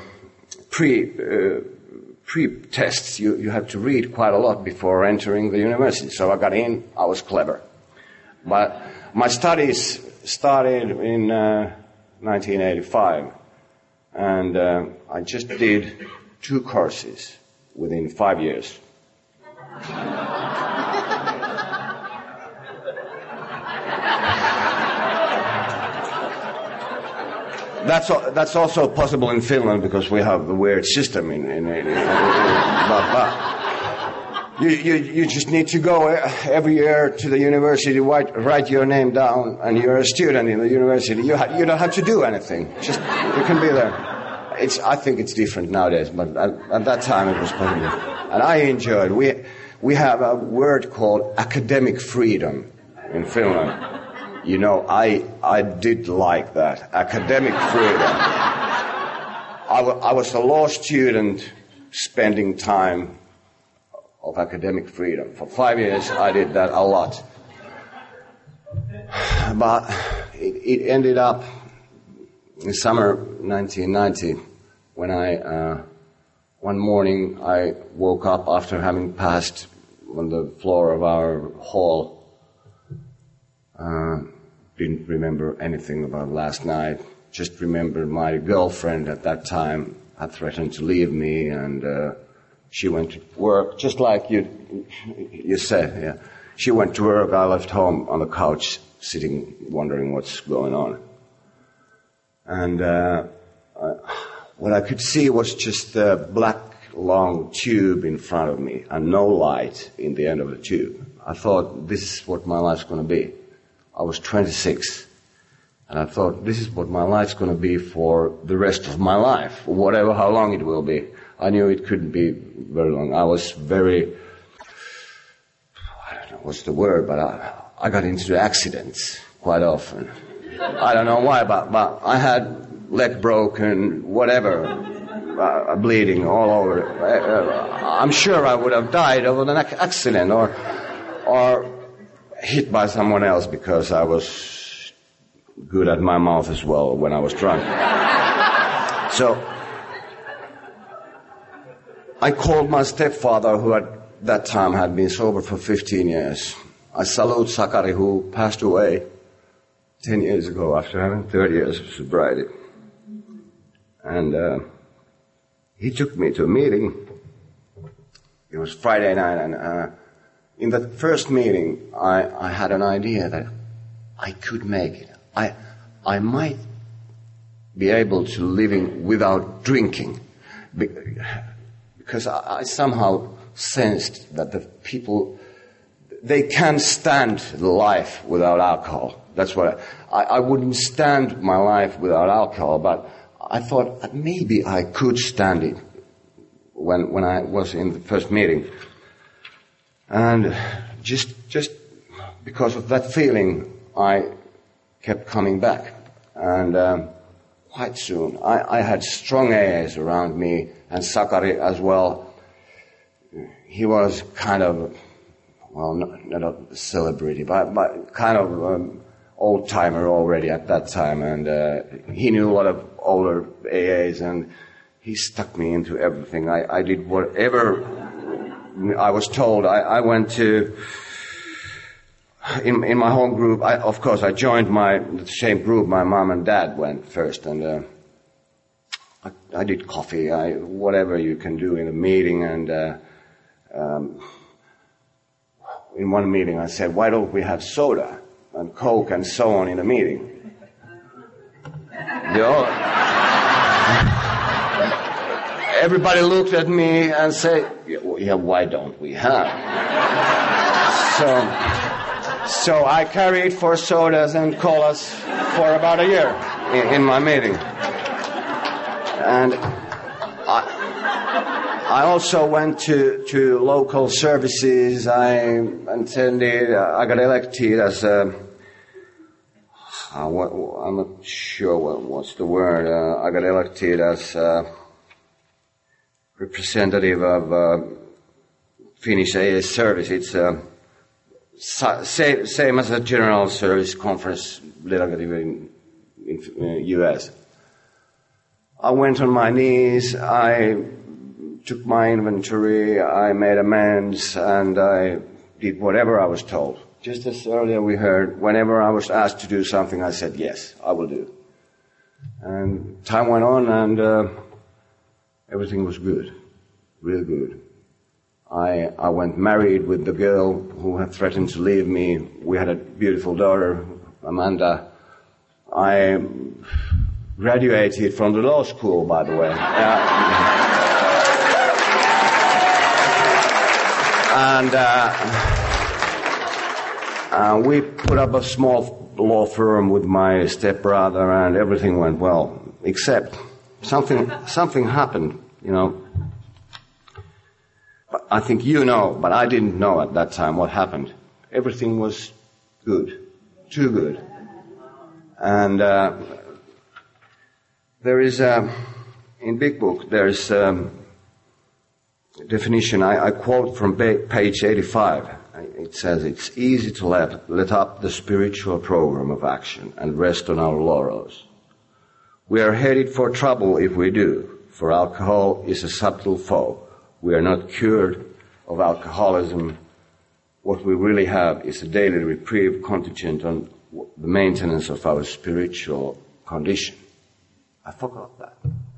pre-tests. You have to read quite a lot before entering the university. So I got in. I was clever, but my studies started in 1985, and I just did 2 courses within 5 years. That's also possible in Finland because we have a weird system but you just need to go every year to the university, write your name down, and you're a student in the university. You don't have to do anything. Just you can be there. I think it's different nowadays, but at that time it was possible, and I enjoyed. We have a word called academic freedom in Finland. You know, I did like that, academic freedom. I was a law student spending time of academic freedom. For 5 years, I did that a lot. But it ended up in summer 1990 when one morning I woke up after having passed on the floor of our hall. Didn't remember anything about last night. Just remember my girlfriend at that time had threatened to leave me, and she went to work, just like you said. Yeah, she went to work. I left home on the couch, sitting, wondering what's going on. And what I could see was just a black, long tube in front of me, and no light in the end of the tube. I thought, this is what my life's going to be. I was 26, and I thought, this is what my life's going to be for the rest of my life, whatever, how long it will be. I knew it couldn't be very long. I was very, I don't know what's the word, but I got into accidents quite often. I don't know why, but I had leg broken, whatever, bleeding all over. I'm sure I would have died of an accident or hit by someone else because I was good at my mouth as well when I was drunk. So I called my stepfather, who at that time had been sober for 15 years. I salute Sakari, who passed away 10 years ago after having 30 years of sobriety. And he took me to a meeting. It was Friday night, and in the first meeting, I had an idea that I could make it. I might be able to live without drinking, because I somehow sensed that the people, they can't stand the life without alcohol. That's what I wouldn't stand my life without alcohol, but I thought that maybe I could stand it when I was in the first meeting. And just because of that feeling, I kept coming back. And quite soon, I had strong AAs around me, and Sakari as well. He was kind of, well, not a celebrity, but kind of old-timer already at that time. And he knew a lot of older AAs, and he stuck me into everything. I did whatever I was told. I went to, in my home group, of course, I joined the same group my mom and dad went first, and I did coffee, whatever you can do in a meeting, and in one meeting I said, why don't we have soda and Coke and so on in a meeting? Everybody looked at me and said, yeah, why don't we have? So I carried 4 sodas and colas for about a year in my meeting. And I also went to local services. I attended, I got elected as I'm not sure what's the word. I got elected as representative of Finnish AA service. It's same as a general service conference delegative in US. I went on my knees, I took my inventory, I made amends, and I did whatever I was told. Just as earlier we heard, whenever I was asked to do something, I said, yes, I will do. And time went on, and everything was good, real good. I went married with the girl who had threatened to leave me. We had a beautiful daughter, Amanda. I graduated from the law school, by the way. And we put up a small law firm with my stepbrother, and everything went well, except something happened, you know. I think you know, but I didn't know at that time what happened. Everything was good, too good. And there is, in Big Book, there's a definition. I quote from page 85. It says, it's easy to let up the spiritual program of action and rest on our laurels. We are headed for trouble if we do, for alcohol is a subtle foe. We are not cured of alcoholism. What we really have is a daily reprieve contingent on the maintenance of our spiritual condition. I forgot that.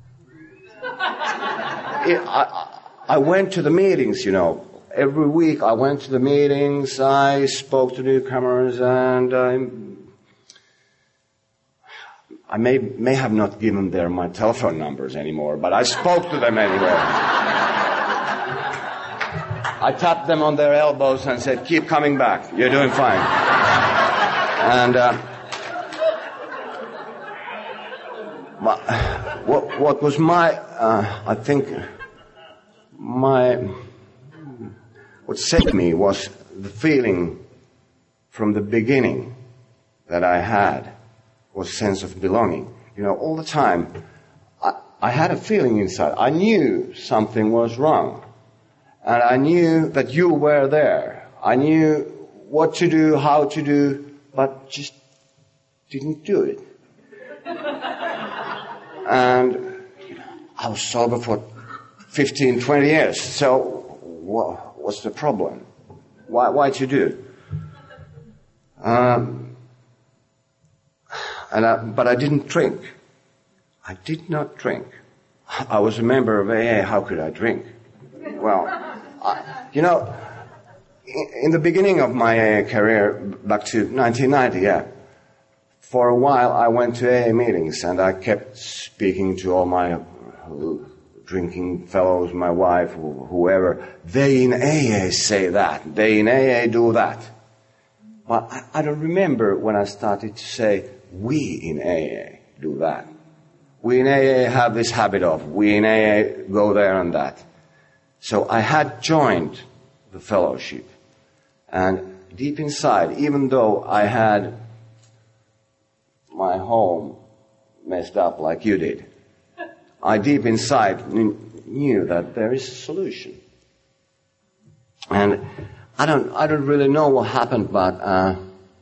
I went to the meetings, you know. Every week I went to the meetings, I spoke to newcomers, and I may have not given them my telephone numbers anymore, but I spoke to them anyway. I tapped them on their elbows and said, keep coming back. You're doing fine. And what was my, I think, what saved me was the feeling from the beginning that I had was sense of belonging. You know, all the time, I had a feeling inside. I knew something was wrong. And I knew that you were there. I knew what to do, how to do, but just didn't do it. And I was sober for 15, 20 years. So what's the problem? Why to do? But I didn't drink. I did not drink. I was a member of AA. How could I drink? Well, you know, in the beginning of my AA career, back to 1990, for a while I went to AA meetings and I kept speaking to all my drinking fellows, my wife, whoever. They in AA say that. They in AA do that. But I don't remember when I started to say, we in AA do that. We in AA have this habit of, we in AA go there and that. So I had joined the fellowship. And deep inside, even though I had my home messed up like you did, I deep inside knew that there is a solution. And I don't really know what happened, but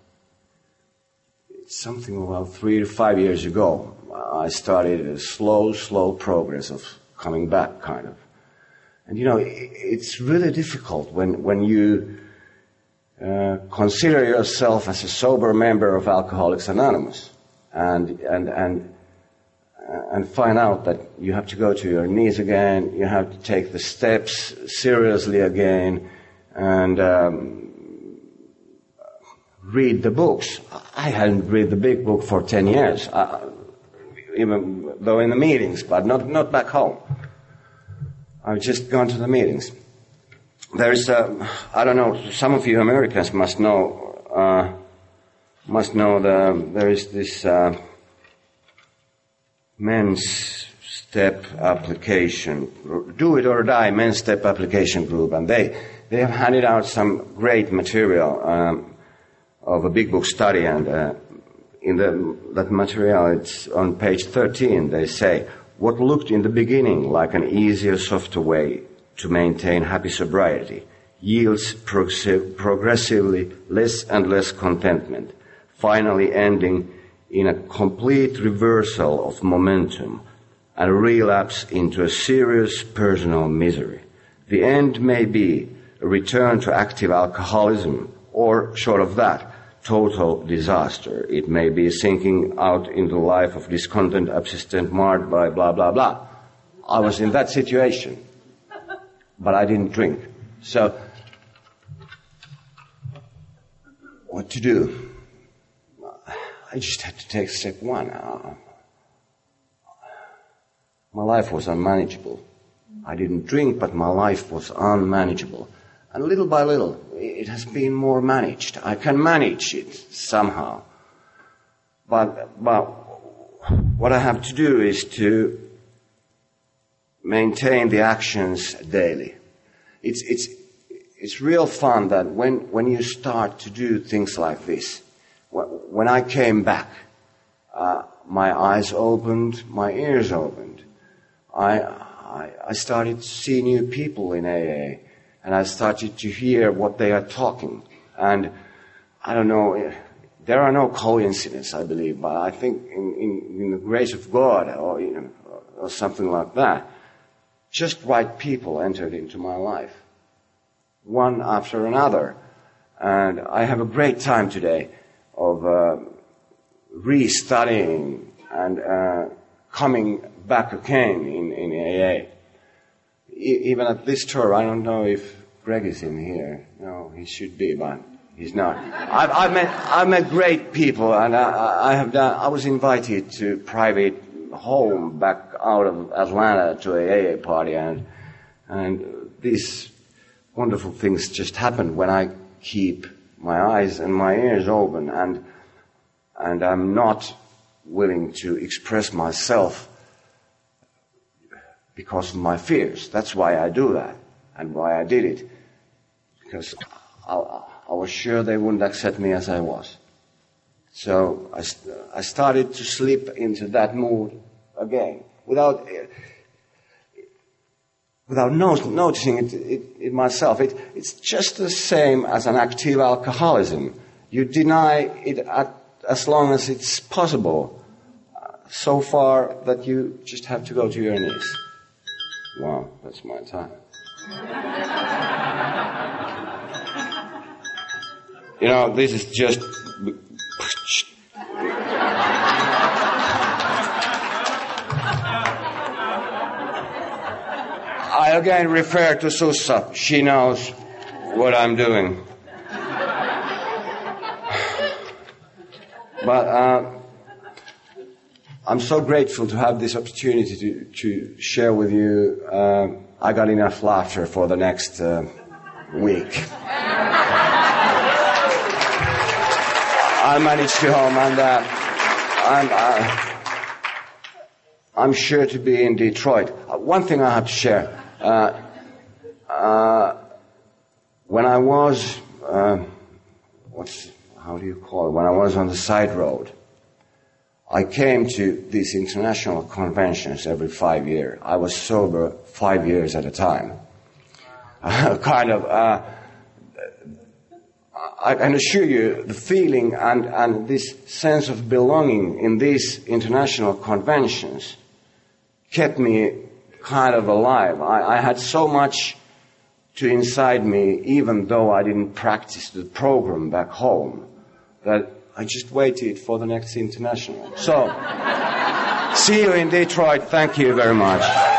it's something about 3 to 5 years ago. I started a slow progress of coming back, kind of. And you know, it's really difficult when you consider yourself as a sober member of Alcoholics Anonymous, and find out that you have to go to your knees again, you have to take the steps seriously again, and read the books. I hadn't read the Big Book for 10 years, even though in the meetings, but not back home. I've just gone to the meetings. There's I don't know, some of you Americans must know there is this men's step application, Do It or Die men's step application group, and they have handed out some great material of a Big Book study, and in that material, it's on page 13, they say, what looked in the beginning like an easier, softer way to maintain happy sobriety yields progressively less and less contentment, finally ending in a complete reversal of momentum and a relapse into a serious personal misery. The end may be a return to active alcoholism, or, short of that, total disaster. It may be sinking out into the life of discontent, abstinent, marred by blah, blah, blah. I was in that situation, but I didn't drink. So, what to do? I just had to take step one. My life was unmanageable. I didn't drink, but my life was unmanageable. And little by little, it has been more managed. I can manage it somehow. But what I have to do is to maintain the actions daily. It's real fun that when you start to do things like this, when I came back, my eyes opened, my ears opened. I started to see new people in AA. And I started to hear what they are talking. And I don't know, there are no coincidences, I believe, but I think in the grace of God or something like that, just right people entered into my life, one after another. And I have a great time today of restudying and coming back again in AA. Even at this tour, I don't know if Greg is in here. No, he should be, but he's not. I've met great people, and I was invited to private home back out of Atlanta to a AA party, and these wonderful things just happen when I keep my eyes and my ears open, and I'm not willing to express myself because of my fears. That's why I do that, and why I did it. Because I was sure they wouldn't accept me as I was. So I started to slip into that mood again, without noticing it myself. It's just the same as an active alcoholism. You deny it as long as it's possible, so far that you just have to go to your knees. Wow, that's my time. You know, this is just... I again refer to Sussa. She knows what I'm doing. But I'm so grateful to have this opportunity to share with you. I got enough laughter for the next week. I managed to home, and I'm sure to be in Detroit. One thing I have to share. When I was, how do you call it? When I was on the side road, I came to these international conventions every 5 years. I was sober 5 years at a time. I can assure you the feeling and this sense of belonging in these international conventions kept me kind of alive. I had so much to inside me, even though I didn't practice the program back home, that I just waited for the next international. So, see you in Detroit. Thank you very much.